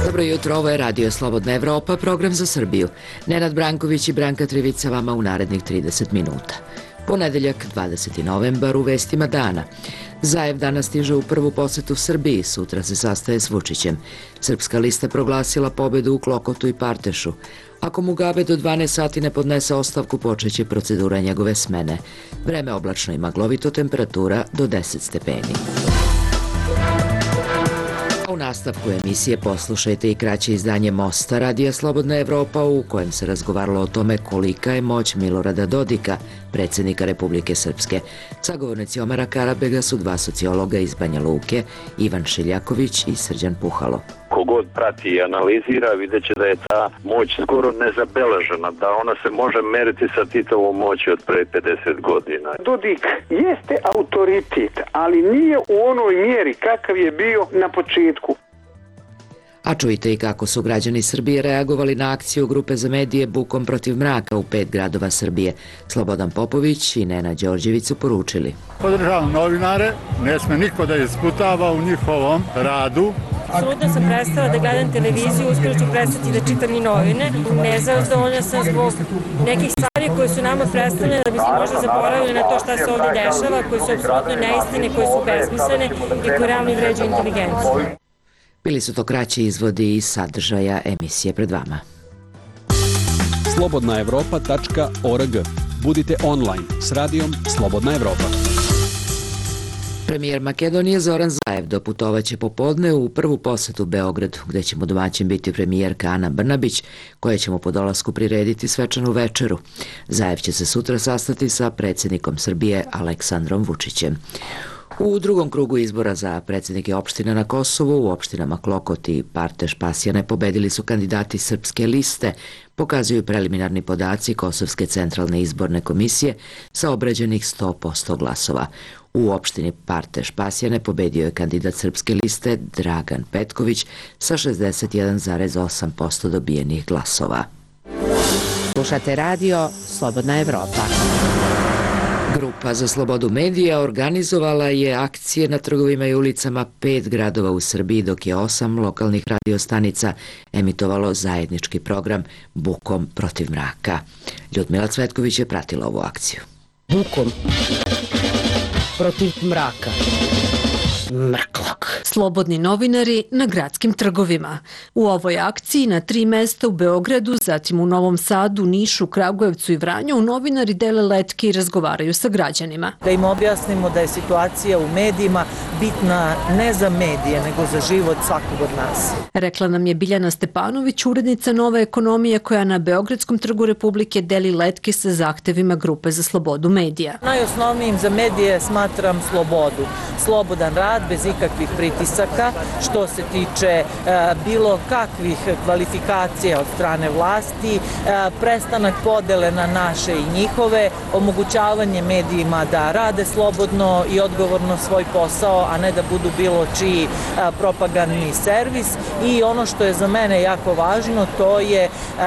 Dobro jutro, ovo je Radio Slobodna Evropa, program za Srbiju. Nenad Branković i Branka Trivica vama u narednih 30 minuta. Ponedeljak, 20. novembar, u vestima dana. Zajev danas stiže u prvu posetu Srbiji, sutra se sastaje s Vučićem. Srpska lista proglasila pobedu u Klokotu i Partešu. Ako Mugabe do 12 sati ne podnese ostavku, počeće procedura njegove smene. Vreme oblačno i maglovito, temperatura do 10 stepeni. U nastavku emisije poslušajte i kraće izdanje Mosta Radija Slobodna Evropa, u kojem se razgovaralo o tome kolika je moć Milorada Dodika, predsjednika Republike Srpske. Sagovornici Omara Karabega su dva sociologa iz Banja Luke, Ivan Šiljaković i Srđan Puhalo. Kogod prati i analizira, vidjet će da je ta moć skoro nezabeležena, da ona se može meriti sa Titovom moći od pre 50 godina. Dodik jeste autoritet, ali nije u onoj mjeri kakav je bio na početku. A čujte i kako su građani Srbije reagovali na akciju Grupe za medije Bukom protiv mraka u 5 gradova Srbije. Slobodan Popović i Nena Đorđević su poručili: podržavam novinare, ne sme niko da isputava u njihovom radu. Apsolutno sam prestala da gledam televiziju, uskoro ću prestati da čitam i novine. Nezadovoljna sam zbog nekih stvari koje su nama predstavljene da bi se možda zaboravili na to šta se ovdje dešava, koje su apsolutno neistine, koje su besmislene i koje realno vređaju inteligenciju. Bili su to kraći izvodi iz sadržaja emisije pred vama. slobodnaevropa.org. Budite online s radijom Slobodna Evropa. Premijer Makedonije Zoran Zajev doputovaće popodne u prvu posetu Beogradu, gde će mu domaćin biti premijerka Ana Brnabić, koja će mu po dolasku prirediti svečanu večeru. Zajev će se sutra sastati sa predsjednikom Srbije Aleksandrom Vučićem. U drugom krugu izbora za predsjednike opština na Kosovu, u opštinama Klokot i Parteš Pasjane, pobedili su kandidati Srpske liste, pokazuju preliminarni podaci Kosovske centralne izborne komisije sa obrađenih 100% glasova. U opštini Parteš Pasjane pobedio je kandidat Srpske liste Dragan Petković sa 61,8% dobijenih glasova. Slušate radio Slobodna Evropa. Grupa za slobodu medija organizovala je akcije na trgovima i ulicama 5 gradova u Srbiji, dok je 8 lokalnih radiostanica emitovalo zajednički program Bukom protiv mraka. Ljudmila Cvetković je pratila ovu akciju. Bukom protiv mraka. Mrklok. Slobodni novinari na gradskim trgovima. U ovoj akciji na 3 mesta u Beogradu, zatim u Novom Sadu, Nišu, Kragujevcu i Vranju, novinari dele letke i razgovaraju sa građanima. Da im objasnimo da je situacija u medijima bitna ne za medije, nego za život svakog od nas. Rekla nam je Biljana Stepanović, urednica Nove ekonomije, koja na Beogradskom trgu Republike deli letke sa zahtevima Grupe za slobodu medija. Najosnovnijim za medije smatram slobodu. Slobodan rad bez ikakvih pritisaka, što se tiče bilo kakvih kvalifikacija od strane vlasti, prestanak podele na naše i njihove, omogućavanje medijima da rade slobodno i odgovorno svoj posao, a ne da budu bilo čiji propagandni servis. I ono što je za mene jako važno, to je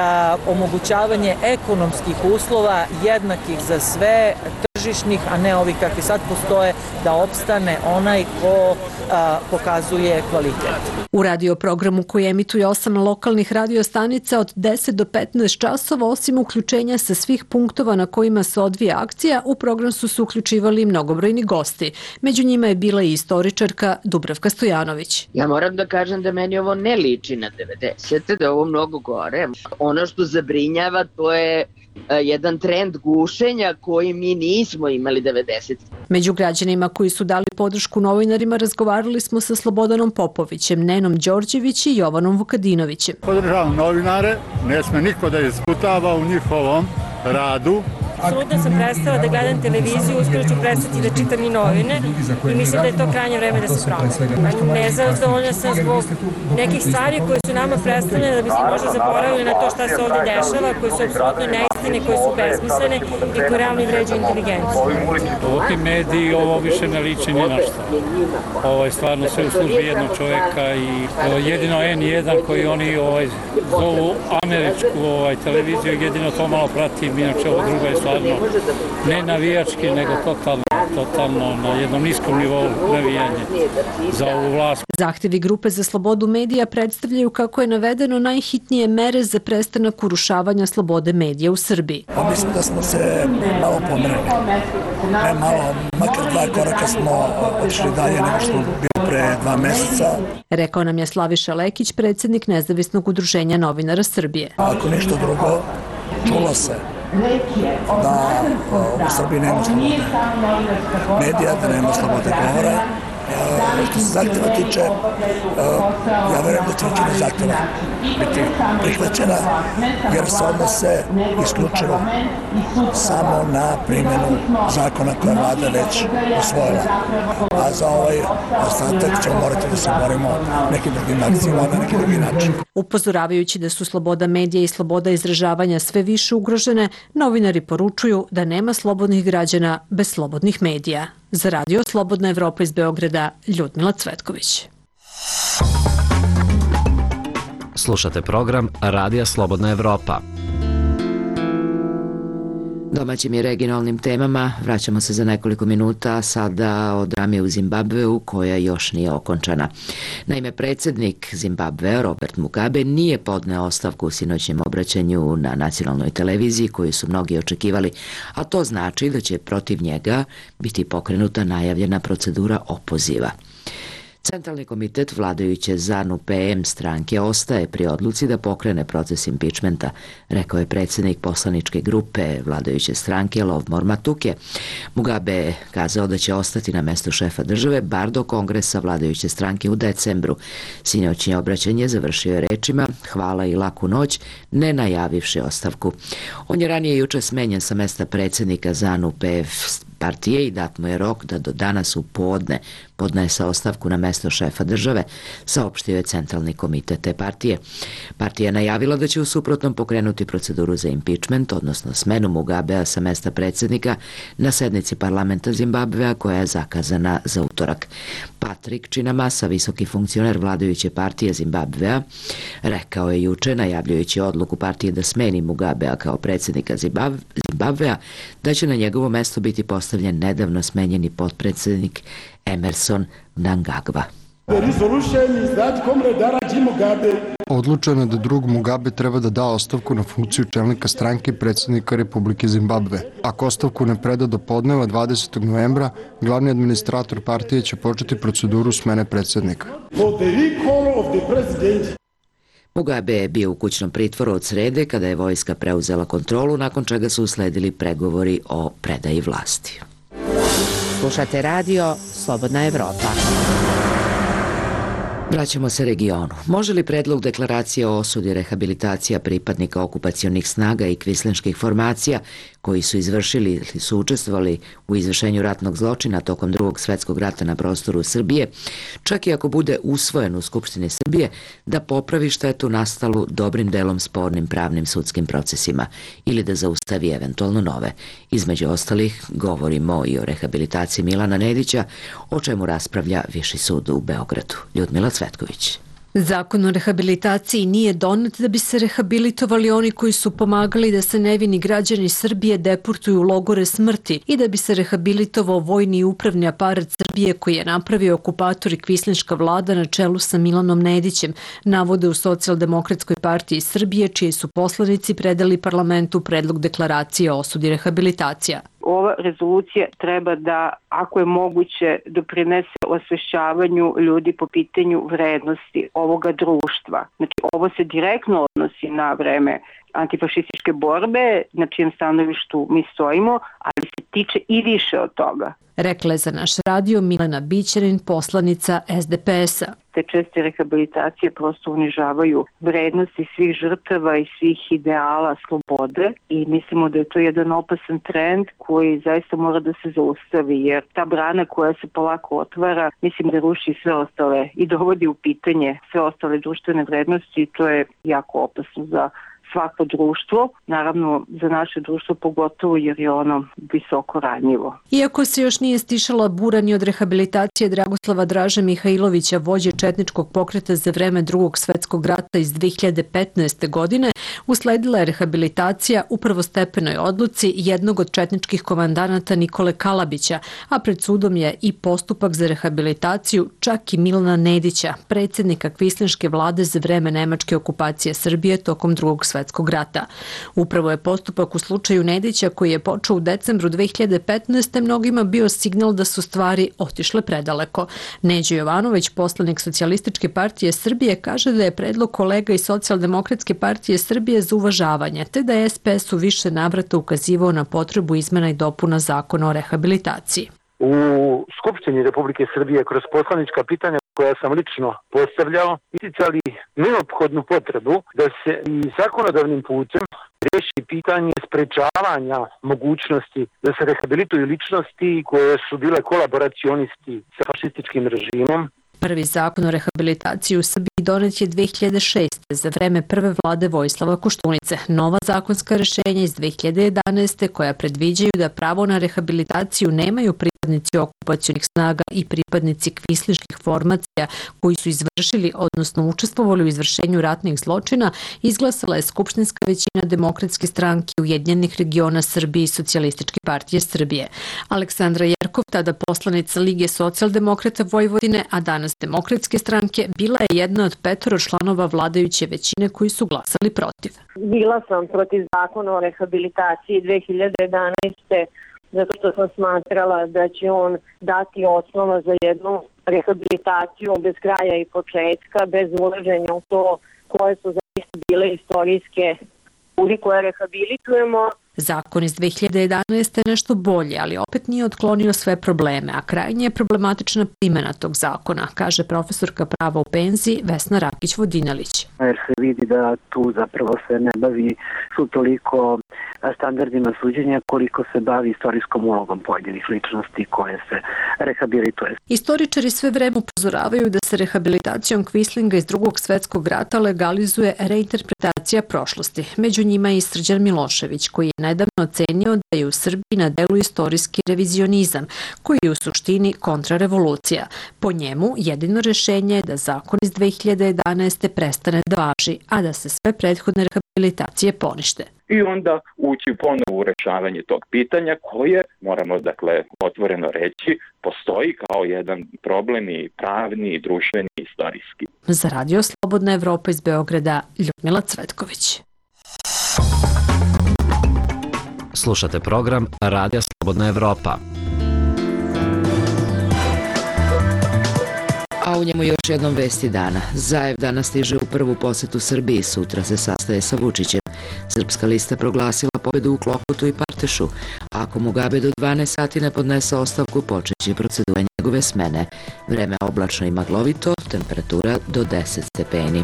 omogućavanje ekonomskih uslova jednakih za sve, tržišnih, a ne ovih kakvi sad postoje, da opstane onaj ko pokazuje kvalitet. U radioprogramu koji emituje 8 lokalnih radiostanica od 10 do 15 časova, osim uključenja sa svih punktova na kojima se odvija akcija, u program su se uključivali mnogobrojni gosti. Među njima je bila i istoričarka Dubravka Stojanović. Ja moram da kažem da meni ovo ne liči na 90. da je ovo mnogo gore. Ono što zabrinjava, to je jedan trend gušenja koji mi nismo imali 90. Među građanima koji su dali podršku novinarima razgovarali smo sa Slobodanom Popovićem, Nenom Đorđević i Jovanom Vukadinovićem. Podržavam novinare, ne sme niko da isputava u njihovom radu. Apsolutno sam prestala da gledam televiziju, uskoro ću prestati da čitam i novine i mislim da je to krajnje vreme da se promeni. Nezadovoljna sam zbog nekih stvari koje su nama predstavljene da bi se možda zaboravili na to šta se ovdje dešava, koje su apsolutno neistine, koje su besmislene i koje realno vređaju inteligenciju. Ovi mediji, ovo više ne liči ni na što. Ovo je stvarno sve u službi jednog čovjeka i jedino N1 koji oni zovu američku televiziju, jedino to malo pratim, inače ovo drugo je stvarno ne navijački, nego totalno totalno na jednom niskom nivou navijanje za ovu vlast. Zahtjevi Grupe za slobodu medija predstavljaju, kako je navedeno, najhitnije mere za prestanak urušavanja slobode medija u Srbiji. Mislim da smo se malo pomerili. Ne malo, makar 2 koraka smo otišli dalje nego što bilo pre 2 meseca. Rekao nam je Slaviša Lekić, predsjednik Nezavisnog udruženja novinara Srbije. Ako ništa drugo, čulo se da u Srbiji nema slobode medija, da nema slobode govora. Što se zahtjeva tiče, ja verujem da će većina zahtjeva biti prihvaćena, jer se odnose isključivo samo na primjenu zakona koja vlada već usvojila. A za ovaj ostatak ćemo morati da se borimo nekim drugim akcijama na neki drugi način. Upozoravajući da su sloboda medija i sloboda izražavanja sve više ugrožene, novinari poručuju da nema slobodnih građana bez slobodnih medija. Za Radio Slobodna Evropa iz Beograda, Ljudmila Cvetković. Slušate program Radija Slobodna Evropa. Domaćim i regionalnim temama vraćamo se za nekoliko minuta, sada o drami u Zimbabveu koja još nije okončana. Naime, predsjednik Zimbabvea Robert Mugabe nije podneo ostavku u sinoćnjem obraćanju na nacionalnoj televiziji koju su mnogi očekivali, a to znači da će protiv njega biti pokrenuta najavljena procedura opoziva. Centralni komitet vladajuće ZANU-PM stranke ostaje pri odluci da pokrene proces impičmenta, rekao je predsjednik poslaničke grupe vladajuće stranke Lovmor Matuke. Mugabe je kazao da će ostati na mestu šefa države bar do kongresa vladajuće stranke u decembru. Sinoćnje obraćanje završio je rečima hvala i laku noć, ne najavivši ostavku. On je ranije juče smenjen sa mesta predsjednika ZANU-PF partije i dat mu je rok da do danas u podne podnese ostavku na mesto šefa države, saopštio je centralni komitet te partije. Partija je najavila da će u suprotnom pokrenuti proceduru za impičment, odnosno smenu Mugabea sa mesta predsjednika na sednici parlamenta Zimbabvea koja je zakazana za utorak. Patrick Chinamasa, visoki funkcioner vladajuće partije Zimbabvea, rekao je juče, najavljujući odluku partije da smeni Mugabea kao predsjednika Zimbabvea, da će na njegovo mesto biti postavljen nedavno smenjeni potpredsjednik Emerson Mnangagwa. Odlučeno je da drug Mugabe treba da da ostavku na funkciju čelnika stranke i predsjednika Republike Zimbabve. Ako ostavku ne preda do podneva 20. novembra, glavni administrator partije će početi proceduru smene predsjednika. Mugabe je bio u kućnom pritvoru od srede kada je vojska preuzela kontrolu, nakon čega su usledili pregovori o predaji vlasti. Slušate Radio Slobodna Evropa. Vraćamo se regionu. Može li predlog deklaracije o osudi rehabilitacija pripadnika okupacionih snaga i kvislinških formacija koji su izvršili ili su učestvovali u izvršenju ratnog zločina tokom Drugog svjetskog rata na prostoru Srbije, čak i ako bude usvojen u Skupštini Srbije, da popravi štetu nastalu dobrim delom spornim pravnim sudskim procesima ili da zaustavi eventualno nove? Između ostalih, govorimo i o rehabilitaciji Milana Nedića, o čemu raspravlja Viši sud u Beogradu. Ljudmila Cvetković. Zakon o rehabilitaciji nije donet da bi se rehabilitovali oni koji su pomagali da se nevini građani Srbije deportuju u logore smrti i da bi se rehabilitovao vojni i upravni aparat Srbije koji je napravio okupator i kvislinška vlada na čelu sa Milanom Nedićem, navode u Socijaldemokratskoj partiji Srbije, čiji su poslanici predali parlamentu predlog deklaracije o osudi rehabilitacija. Ova rezolucija treba da, ako je moguće, doprinese osvešćavanju ljudi po pitanju vrednosti ovoga društva. Znači, ovo se direktno odnosi na vreme antifašističke borbe, na čijem stanovištu mi stojimo, ali se tiče i više od toga. Rekla je za naš radio Milena Bićanin, poslanica SDP-a. Te česte rehabilitacije prosto unižavaju vrednosti svih žrtava i svih ideala slobode i mislimo da je to jedan opasan trend koji zaista mora da se zaustavi, jer ta brana koja se polako otvara, mislim da ruši sve ostale i dovodi u pitanje sve ostale društvene vrednosti i to je jako opasno za svako društvo, naravno za naše društvo pogotovo jer je ono visoko ranjivo. Iako se još nije stišala bura ni od rehabilitacije Dragoslava Draže Mihajlovića, vođe četničkog pokreta za vreme Drugog svetskog rata iz 2015. godine, usledila je rehabilitacija u prvostepenoj odluci jednog od četničkih komandanata Nikole Kalabića, a pred sudom je i postupak za rehabilitaciju čak i Milana Nedića, predsjednika kvislinške vlade za vreme nemačke okupacije Srbije tokom Drugog svetskog rata. Upravo je postupak u slučaju Nedića, koji je počeo u decembru 2015. mnogima bio signal da su stvari otišle predaleko. Neđo Jovanović, poslanik Socijalističke partije Srbije, kaže da je predlog kolega iz Socijaldemokratske partije Srbije za uvažavanje, te da je SPS u više navrata ukazivao na potrebu izmena i dopuna zakona o rehabilitaciji. U Skupštini Republike Srbije kroz poslanička pitanja koja sam lično postavljao, isticali neophodnu potrebu da se i zakonodavnim putem riješi pitanje sprečavanja mogućnosti da se rehabilituju ličnosti koje su bile kolaboracionisti sa fašističkim režimom. Prvi zakon o rehabilitaciji u Srbiji donet je 2006. za vreme prve vlade Vojislava Koštunice. Nova zakonska rešenja iz 2011. koja predviđaju da pravo na rehabilitaciju nemaju pripadnici okupacionih snaga i pripadnici kvislinških formacija koji su izvršili, odnosno učestvovali u izvršenju ratnih zločina, izglasala je skupštinska većina Demokratske stranke Ujedinjenih regiona Srbije i Socijalističke partije Srbije. Aleksandra Jerkov, tada poslanica Lige socijaldemokrata Vojvodine, a danas Demokratske stranke, bila je jedna od 5 članova vladajuće većine koji su glasali protiv. Bila sam protiv zakona o rehabilitaciji 2011. zato što sam smatrala da će on dati osnova za jednu rehabilitaciju bez kraja i početka, bez ulaženja u to koje su zaista bile istorijske ljudi koje rehabilitujemo. Zakon iz 2011. je nešto bolje, ali opet nije otklonio sve probleme, a krajnje je problematična primjena tog zakona, kaže profesorka prava u penziji Vesna Rakić-Vodinelić. Jer se vidi da tu zapravo se ne bavi su toliko standardima suđenja koliko se bavi istorijskom ulogom pojedinih ličnosti koje se rehabilituje. Istoričari sve vreme upozoravaju da se rehabilitacijom kvislinga iz Drugog svetskog rata legalizuje reinterpretacija prošlosti. Među njima je i Srđan Milošević, koji je nedavno ocenio da je u Srbiji na delu istorijski revizionizam, koji je u suštini kontrarevolucija. Po njemu, jedino rešenje je da zakon iz 2011. prestane da važi, a da se sve prethodne rehabilitacije ponište. I onda ući ponovo u rešavanje tog pitanja koje, moramo otvoreno reći, postoji kao jedan problem i pravni, i društveni, i istorijski. Za Radio Slobodna Evropa iz Beograda, Ljudmila Cvetković. Slušate program Radija Slobodna Evropa. A u njemu još jednom vesti dana. Zajev danas stiže u prvu posetu Srbiji, sutra se sastaje sa Vučićem. Srpska lista proglasila pobedu u Klokotu i Partešu. Ako Mugabe do 12 sati ne podnese ostavku, počeće procedura njegove smene. Vreme oblačno i maglovito, temperatura do 10 stepeni.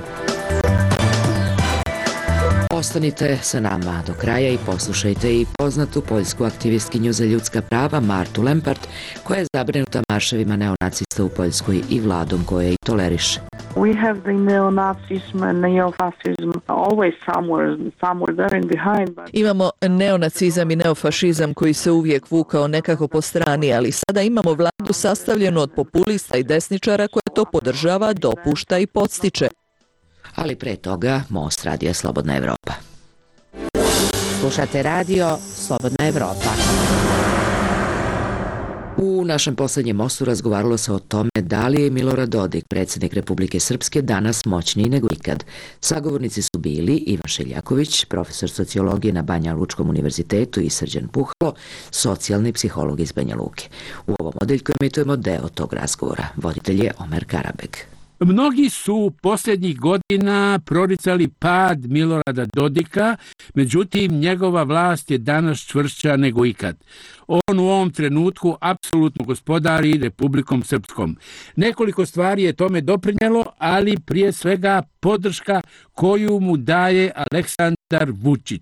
Ostanite sa nama do kraja i poslušajte i poznatu poljsku aktivistkinju za ljudska prava Martu Lempart, koja je zabrinuta marševima neonacista u Poljskoj i vladom koja ih toleriše. We have the neo-Nazism and neo-fascism always somewhere there in behind. Imamo neonacizam i neofašizam koji se uvijek vukao nekako po strani, ali sada imamo vladu sastavljenu od populista i desničara koja to podržava, dopušta i podstiče. Ali pre toga, Most Radija Slobodna Evropa. Slušate radio Slobodna Evropa. U našem poslednjem mostu razgovaralo se o tome da li je Milorad Dodik, predsjednik Republike Srpske, danas moćniji nego ikad. Sagovornici su bili Ivan Šeljaković, profesor sociologije na Banja Lučkom univerzitetu, i Srđan Puhalo, socijalni psiholog iz Banja Luke. U ovom odeljku emitujemo deo tog razgovora. Voditelj je Omer Karabeg. Mnogi su posljednjih godina proricali pad Milorada Dodika, međutim njegova vlast je danas čvršća nego ikad. On u ovom trenutku apsolutno gospodari Republikom Srpskom. Nekoliko stvari je tome doprinjelo, ali prije svega podrška koju mu daje Aleksandar Vučić.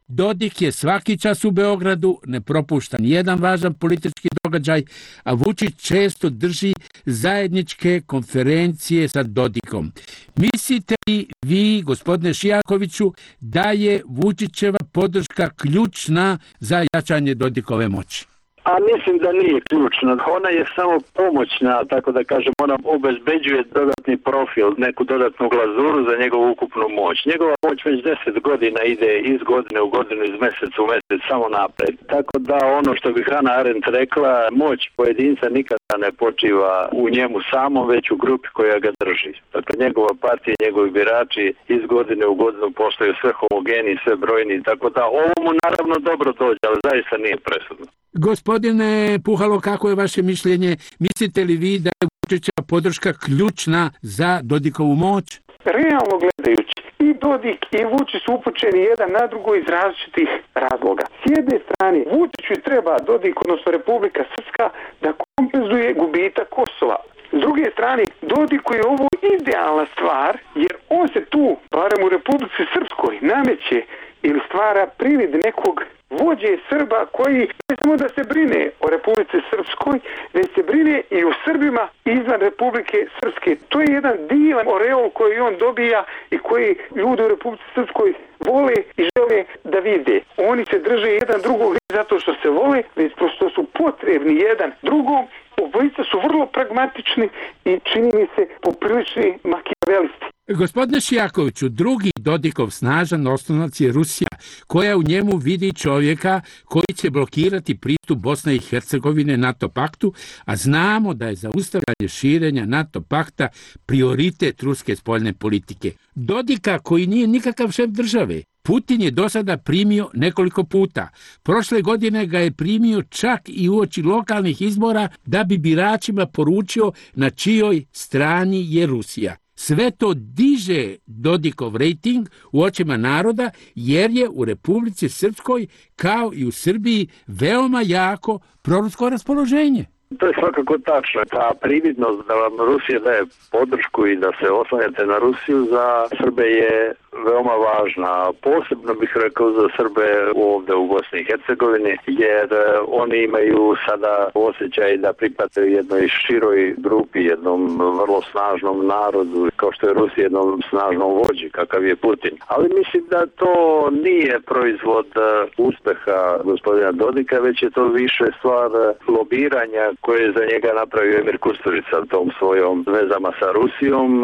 Dodik je svaki čas u Beogradu, ne propušta nijedan važan politički događaj, a Vučić često drži zajedničke konferencije sa Dodikom. Mislite li vi, gospodine Šijakoviću, da je Vučićeva podrška ključna za jačanje Dodikove moći? A mislim da nije ključna. Ona je samo pomoćna, tako da kažem, ona obezbeđuje dodatni profil, neku dodatnu glazuru za njegovu ukupnu moć. Njegova moć već 10 godina ide iz godine u godinu, iz meseca u mesec, samo napred. Tako da ono što bi Hannah Arendt rekla, moć pojedinca nikada ne počiva u njemu samo, već u grupi koja ga drži. Dakle, njegova partija, njegovi birači iz godine u godinu postaju sve homogeni, sve brojni, tako da ovo mu naravno dobro dođe, ali zaista nije presudno. Gospodine Puhalo, kako je vaše mišljenje? Mislite li vi da je Vučićeva podrška ključna za Dodikovu moć? Realno gledajući, i Dodik i Vučić su upućeni jedan na drugo iz različitih razloga. S jedne strane, Vučiću treba Dodik, odnosno Republika Srpska, da kompenzuje gubitak Kosova. S druge strane, Dodiku je ovo idealna stvar, jer on se tu, barem u Republici Srpskoj, nameće ili stvara privid nekog vođe Srba koji ne samo da se brine o Republici Srpskoj, već se brine i o Srbima izvan Republike Srpske. To je jedan divan oreol koji on dobija i koji ljudi u Republici Srpskoj vole i žele da vide. Oni se drže jedan drugog ne zato što se vole, već što su potrebni jedan drugom. Obojica su vrlo pragmatični i čini mi se poprilični makijavelisti. Gospodine Šijakoviću, drugi Dodikov snažan oslonac je Rusija, koja u njemu vidi čovjeka koji će blokirati pristup Bosne i Hercegovine NATO paktu, a znamo da je zaustavljanje širenja NATO pakta prioritet ruske spoljne politike. Dodika, koji nije nikakav šef države, Putin je do sada primio nekoliko puta. Prošle godine ga je primio čak i uoči lokalnih izbora da bi biračima poručio na čijoj strani je Rusija. Sve to diže Dodikov rejting u očima naroda jer je u Republici Srpskoj kao i u Srbiji veoma jako prorusko raspoloženje. To je svakako tačno. Ta prividnost da vam Rusija daje podršku i da se oslanjate na Rusiju za Srbe je veoma važna. Posebno bih rekao za Srbe ovdje u Bosni i Hercegovini, jer oni imaju sada osjećaj da pripadaju jednoj široj grupi, jednom vrlo snažnom narodu, kao što je Rusija, jednom snažnom vođi, kakav je Putin. Ali mislim da to nije proizvod uspeha gospodina Dodika, već je to više stvar lobiranja koje je za njega napravio Emir Kusturica tom svojom vezama sa Rusijom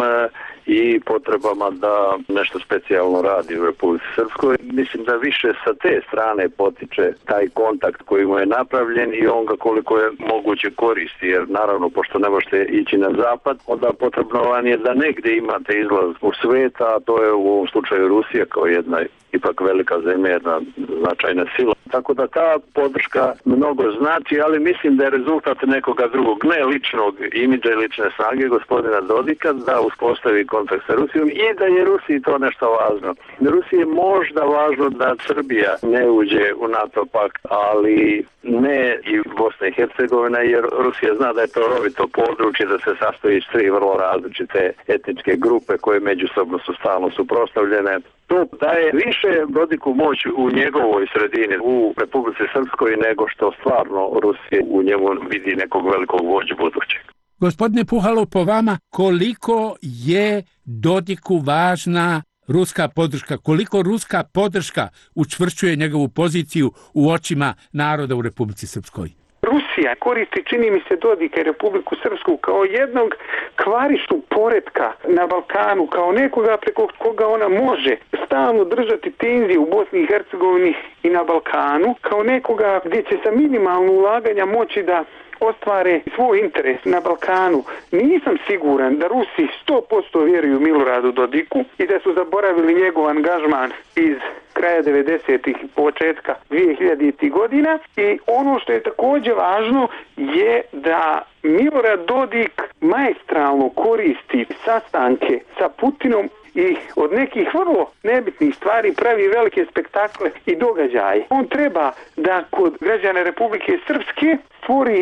i potrebama da nešto specijalno radi u Republici Srpskoj. Mislim da više sa te strane potiče taj kontakt koji mu je napravljen i on ga koliko je moguće koristi, jer naravno pošto ne možete ići na zapad, onda potrebno vam je da negdje imate izlaz u sveta, a to je u ovom slučaju Rusija kao jedna ipak velika zemlja, jedna značajna sila. Tako da ta podrška mnogo znači, ali mislim da je rezultat nekoga drugog, ne ličnog imidža i lične snage gospodina Dodika da uspostavi kontakt sa Rusijom i da je Rusiji to nešto važno. Rusiji je možda važno da Srbija ne uđe u NATO pakt, ali ne i Bosna i Hercegovina, jer Rusija zna da je to rovito područje, da se sastoji iz tri vrlo različite etničke grupe koje međusobno su stalno suprotstavljene. To daje više Dodiku moć u njegovoj sredini, u Republici Srpskoj, nego što stvarno Rusija u njemu vidi nekog velikog vođu budućeg. Gospodine Puhalo, po vama, koliko je Dodiku važna ruska podrška? Koliko ruska podrška učvršćuje njegovu poziciju u očima naroda u Republici Srpskoj? Rusija koristi, čini mi se, Dodika i Republiku Srpsku kao jednog kvarišu poretka na Balkanu, kao nekoga preko koga ona može stalno držati tenzije u Bosni i Hercegovini i na Balkanu, kao nekoga gdje će sa minimalno ulaganja moći da ostvare svoj interes na Balkanu. Nisam siguran da Rusi 100% vjeruju Miloradu Dodiku i da su zaboravili njegov angažman iz kraja 90-ih i početka 2000-ih godina. I ono što je također važno je da Milorad Dodik maestralno koristi sastanke sa Putinom i od nekih vrlo nebitnih stvari pravi velike spektakle i događaje. On treba da kod građana Republike Srpske stvori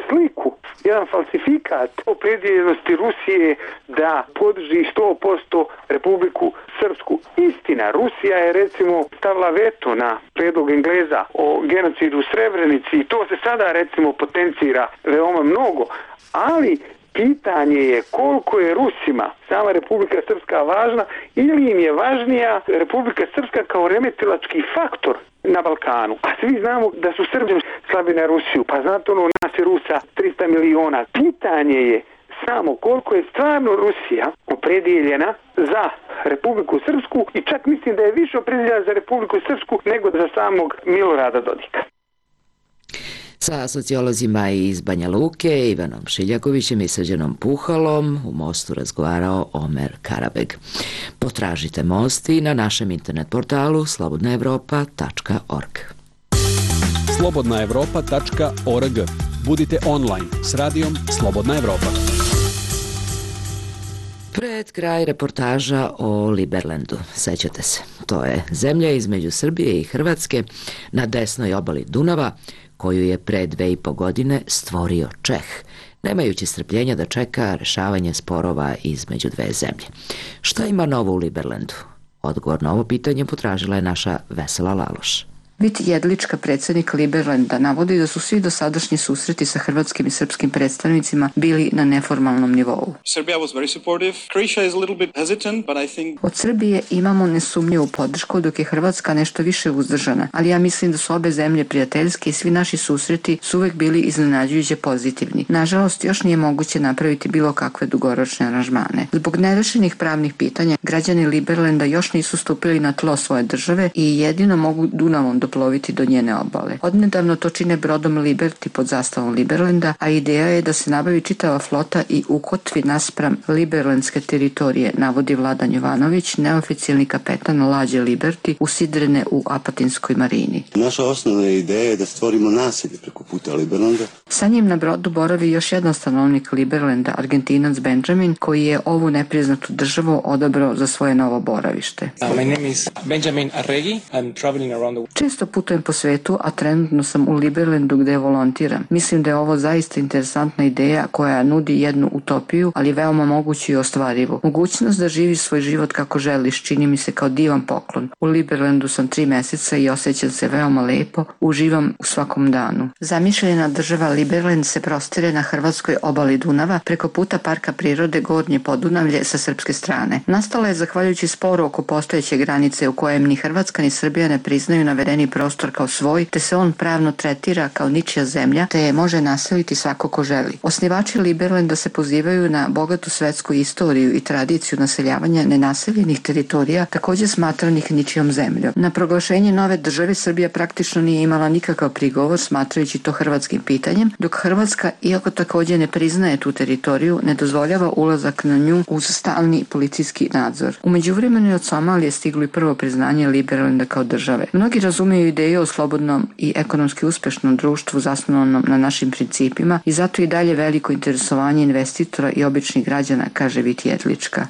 sliku, jedan falsifikat opredijeljenosti Rusije da podrži 100% Republiku Srpsku. Istina, Rusija je recimo stavila veto na predlog Engleza o genocidu u Srebrenici i to se sada recimo potencira veoma mnogo, ali pitanje je koliko je Rusima sama Republika Srpska važna ili im je važnija Republika Srpska kao remetilački faktor na Balkanu. A svi znamo da su Srbi slabi na Rusiju, pa znate nas je Rusa 300 miliona. Pitanje je samo koliko je stvarno Rusija opredijeljena za Republiku Srpsku i čak mislim da je više opredijeljena za Republiku Srpsku nego za samog Milorada Dodika. Sa sociolozima iz Banja Luke, Ivanom Šiljakovićem i Srđanom Puhalom u Mostu razgovarao Omer Karabeg. Potražite Most i na našem internet portalu slobodnaevropa.org. slobodnaevropa.org. Budite online s radijom Slobodna Evropa. Pred kraj reportaža o Liberlandu. Sećate se, to je zemlja između Srbije i Hrvatske na desnoj obali Dunava, koju je pre 2,5 godine stvorio Čeh, nemajući strpljenja da čeka rešavanje sporova između dve zemlje. Šta ima novo u Liberlandu? Odgovor na ovo pitanje potražila je naša Vesela Laloš. Vit Jedlička, predsjednik Liberlanda, navodi da su svi dosadašnji susreti sa hrvatskim i srpskim predstavnicima bili na neformalnom nivou. Od Srbije imamo nesumnjivu podršku, dok je Hrvatska nešto više uzdržana, ali ja mislim da su obe zemlje prijateljske i svi naši susreti su uvek bili iznenađujuće pozitivni. Nažalost, još nije moguće napraviti bilo kakve dugoročne aranžmane. Zbog nerešenih pravnih pitanja, građani Liberlanda još nisu stupili na tlo svoje države i jedino mogu Dunavom doploviti do njene obale. Odnedavno to čine brodom Liberty pod zastavom Liberlanda, a ideja je da se nabavi čitava flota i ukotvi naspram liberlandske teritorije, navodi Vladan Jovanović, neoficijalni kapetan lađe Liberty usidrene u Apatinskoj marini. Naša osnovna ideja je da stvorimo naselje preko puta Liberlanda. Sa njim na brodu boravi još jedan stanovnik Liberlanda, Argentinac Benjamin, koji je ovu nepriznatu državu odabrao za svoje novo boravište. My name is Benjamin Arregi. I'm traveling around the world. Često putujem po svetu, a trenutno sam u Liberlandu gde volontiram. Mislim da je ovo zaista interesantna ideja koja nudi jednu utopiju, ali veoma moguću i ostvarivu. Mogućnost da živiš svoj život kako želiš čini mi se kao divan poklon. U Liberlandu sam 3 meseca i osjećam se veoma lepo, uživam u svakom danu. Zamišljena država Liberland se prostire na hrvatskoj obali Dunava preko puta Parka prirode Gornje Podunavlje sa srpske strane. Nastala je zahvaljujući sporu oko postojeće granice u kojem ni Hrvatska ni Srbija ne priznaju navedeni prostor kao svoj, te se on pravno tretira kao ničija zemlja, te je može naseliti svako ko želi. Osnivači Liberlanda se pozivaju na bogatu svetsku istoriju i tradiciju naseljavanja nenaseljenih teritorija, također smatranih ničijom zemljom. Na proglašenje nove države Srbija praktično nije imala nikakav prigovor, smatrajući to hrvatskim pitanjem, dok Hrvatska, iako također ne priznaje tu teritoriju, ne dozvoljava ulazak na nju uz stalni policijski nadzor. U međuvremenu je od Somalije stiglo i prvo priznanje Liberlanda kao države. Mnogi razumiju ideju o slobodnom i ekonomski uspešnom društvu zasnovanom na našim principima i zato i dalje veliko interesovanje investitora i običnih građana, kaže Vit Jedlička.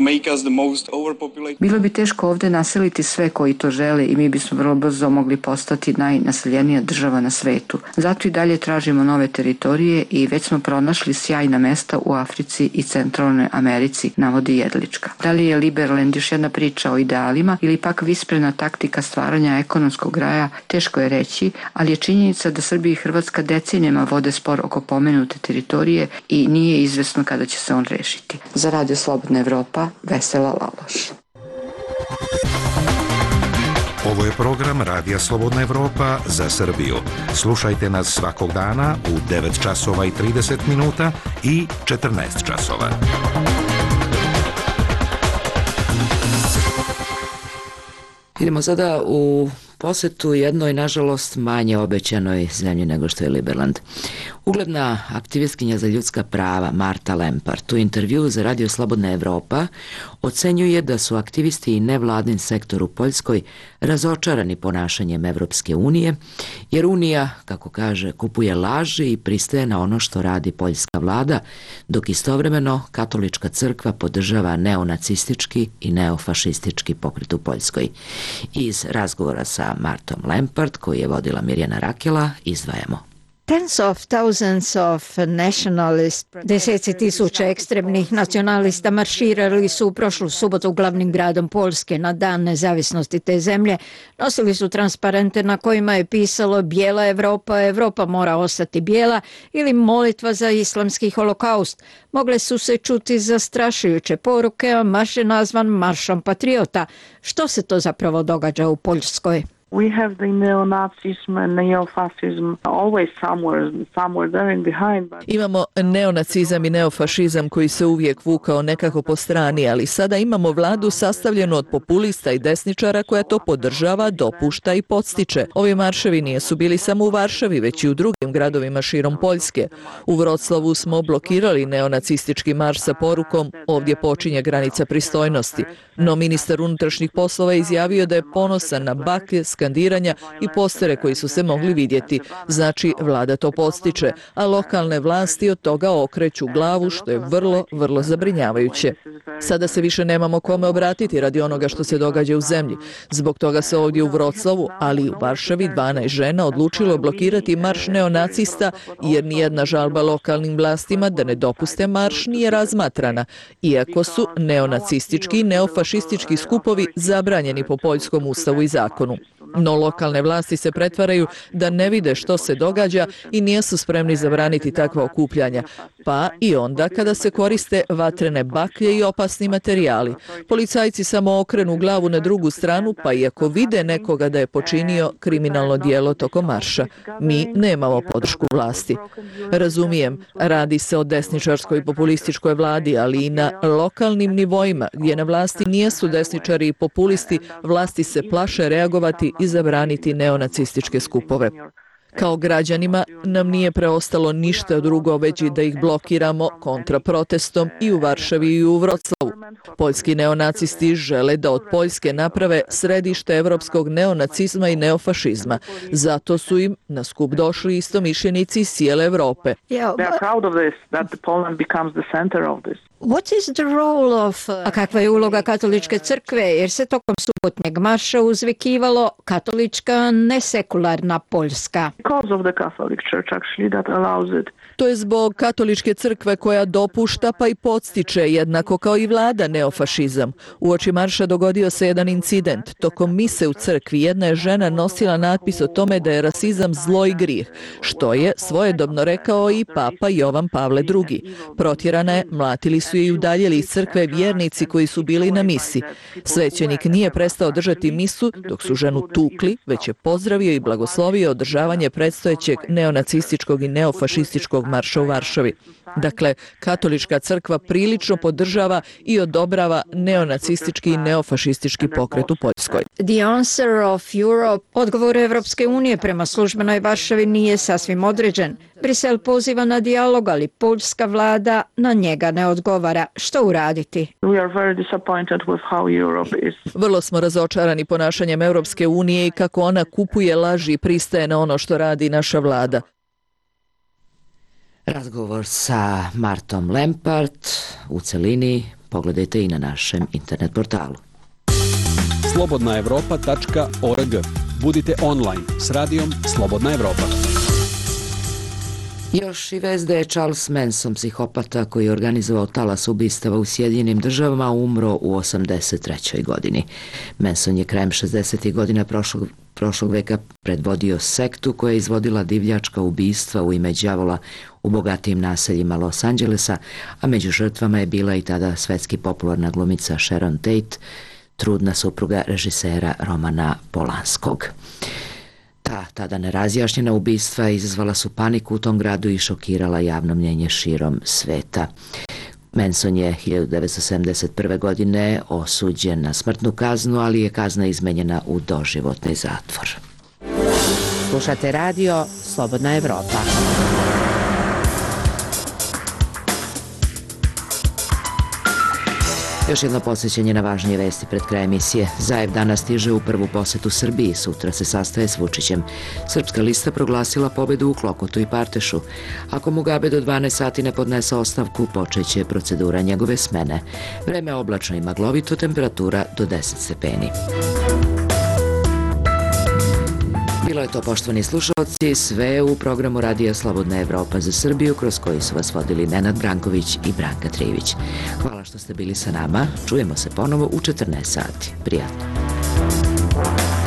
Bilo bi teško ovdje naseliti sve koji to žele i mi bismo vrlo brzo mogli postati najnaseljenija država na svetu. Zato i dalje tražimo nove teritorije i već smo pronašli sjajna mesta u Africi i Centralnoj Americi, navodi Jedlička. Da li je Liberland još jedna priča o idealima ili pak visprena taktika stvaranja ekonomskog raja, teško je reći, ali je činjenica da Srbija i Hrvatska decenijama vode spor oko pomenute teritorije i nije izvesno kada će se on rešiti. Za Radio Slobodna Evropa, Vesela Laloš. Ovo je program Radija Slobodna Evropa za Srbiju. Slušajte nas svakog dana u 9 časova i 30 minuta i 14 časova. Idemo sada u posetu jednoj, nažalost, manje obećanoj zemlji nego što je Liberland. Ugledna aktivistkinja za ljudska prava Marta Lempart u intervjuu za Radio Slobodna Evropa ocenjuje da su aktivisti i nevladin sektor u Poljskoj razočarani ponašanjem Evropske unije, jer Unija, kako kaže, kupuje laži i pristaje na ono što radi poljska vlada, dok istovremeno katolička crkva podržava neonacistički i neofašistički pokret u Poljskoj. Iz razgovora sa Martom Lempart, koji je vodila Mirjana Rakela, izdvajamo. Deseci tisuća ekstremnih nacionalista marširali su u prošlu subotu glavnim gradom Poljske na dan nezavisnosti te zemlje. Nosili su transparente na kojima je pisalo Bijela Evropa, Evropa mora ostati bijela ili molitva za islamski holokaust. Mogle su se čuti zastrašujuće poruke, a marš je nazvan Maršom patriota. Što se to zapravo događa u Poljskoj? We have the neo-Nazism and neo-fascism always somewhere there in behind. Imamo neonacizam i neofašizam koji se uvijek vukao nekako po strani, ali sada imamo vladu sastavljenu od populista i desničara koja to podržava, dopušta i podstiče. Ovi marševi nisu bili samo u Varšavi, već i u drugim gradovima širom Poljske. U Vroclavu smo blokirali neonacistički marš sa porukom "Ovdje počinje granica pristojnosti". No ministar unutrašnjih poslova je izjavio da je ponosan na baklje, skandiranja i postere koji su se mogli vidjeti. Znači, vlada to podstiče, a lokalne vlasti od toga okreću glavu, što je vrlo zabrinjavajuće. Sada se više nemamo kome obratiti radi onoga što se događa u zemlji. Zbog toga se ovdje u Vroclavu, ali i u Varšavi 12 žena odlučilo blokirati marš neonacista, jer nijedna žalba lokalnim vlastima da ne dopuste marš nije razmatrana, iako su neonacistički i neofašistički skupovi zabranjeni po poljskom ustavu i zakonu. No lokalne vlasti se pretvaraju da ne vide što se događa i nisu spremni zabraniti takva okupljanja, pa i onda kada se koriste vatrene baklje i opasni materijali. Policajci samo okrenu glavu na drugu stranu, pa i ako vide nekoga da je počinio kriminalno djelo tokom marša. Mi nemamo podršku vlasti. Razumijem, radi se o desničarskoj i populističkoj vladi, ali i na lokalnim nivoima gdje na vlasti nijesu desničari i populisti, vlasti se plaše reagovati i zabraniti neonacističke skupove. Kao građanima nam nije preostalo ništa drugo već i da ih blokiramo kontraprotestom i u Varšavi i u Vroclavu. Poljski neonacisti žele da od Poljske naprave središte evropskog neonacizma i neofašizma. Zato su im na skup došli istomišljenici iz cijele Evrope. A kakva je uloga katoličke crkve, jer se tokom subotnjeg marša uzvikivalo katolička nesekularna Poljska? To je zbog katoličke crkve koja dopušta pa i podstiče, jednako kao i vlada, neofašizam. Uoči marša dogodio se jedan incident. Tokom mise u crkvi jedna je žena nosila natpis o tome da je rasizam zlo i grijeh, što je svojedobno rekao i Papa Jovan Pavle II. Protjerana je, mlatili su je i udaljili iz crkve vjernici koji su bili na misi. Svećenik nije prestao držati misu dok su ženu tukli, već je pozdravio i blagoslovio održavanje predstojećeg neonacističkog i neofašističkog marša u Varšavi. Dakle, katolička crkva prilično podržava i odobrava neonacistički i neofašistički pokret u Poljskoj. The answer of Europe, odgovor Evropske unije prema službenoj Varšavi nije sasvim određen. Brisel poziva na dijalog, ali poljska vlada na njega ne odgovara. Što uraditi? Vrlo smo razočarani ponašanjem Europske unije i kako ona kupuje laži i pristaje na ono što radi naša vlada. Razgovor sa Martom Lempart u celini pogledajte i na našem internet portalu. slobodnaevropa.org. Budite online s radijom Slobodna Evropa. Još i vez da je Charles Manson, psihopata koji je organizovao talas ubistava u Sjedinjenim Državama, umro u 83. godini. Manson je krajem 60. godina prošlog veka predvodio sektu koja je izvodila divljačka ubistva u ime đavola u bogatijim naseljima Los Angelesa, a među žrtvama je bila i tada svetski popularna glumica Sharon Tate, trudna supruga režisera Romana Polanskog. Ta tada nerazjašnjena ubistva izazvala su paniku u tom gradu i šokirala javno mnjenje širom sveta. Manson je 1971. godine osuđen na smrtnu kaznu, ali je kazna izmenjena u doživotni zatvor. Slušate radio Slobodna Evropa. Još jedno posjećanje na važnije vesti pred kraj emisije. Zajev danas stiže u prvu posetu Srbiji, sutra se sastaje s Vučićem. Srpska lista proglasila pobedu u Klokotu i Partešu. Ako Mugabe do 12 sati ne podnese ostavku, počeće procedura njegove smene. Vreme oblačno i maglovito, temperatura do 10 stepeni. Bilo je to, poštovani slušalci, sve u programu Radija Slobodna Evropa za Srbiju, kroz koji su vas vodili Nenad Branković i Branka Trivić. Hvala što ste bili sa nama. Čujemo se ponovo u 14 sati. Prijatno.